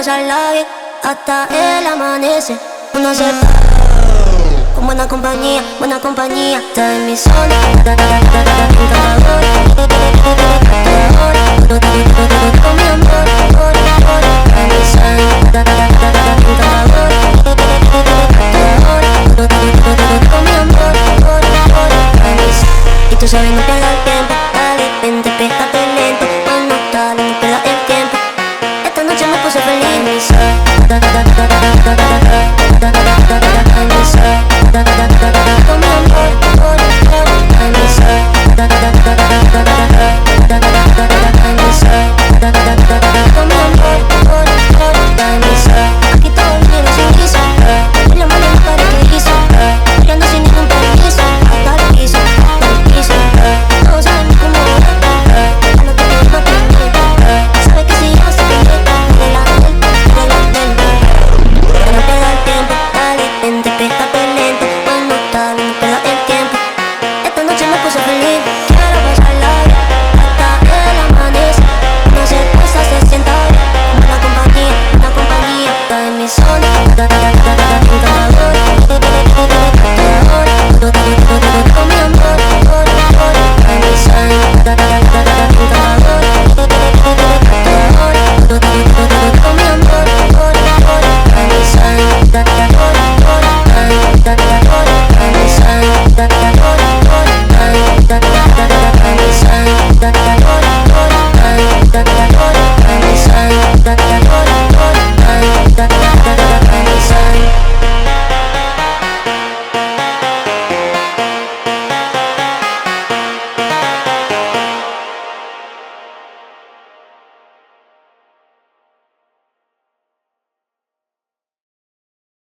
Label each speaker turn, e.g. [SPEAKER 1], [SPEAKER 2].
[SPEAKER 1] pasarla bien hasta el amanecer. Uno se va con buena compañía, buena compañía. Está en mi zona, encantadora. Con mi amor, está en mi zona, encantadora. Con mi amor, está en mi zona. Y tú sabes no pierdas el tiempo, dale, vente, pégate lento. No, dale, no pierdas el tiempo. Esta noche me puse feliz, mi zona.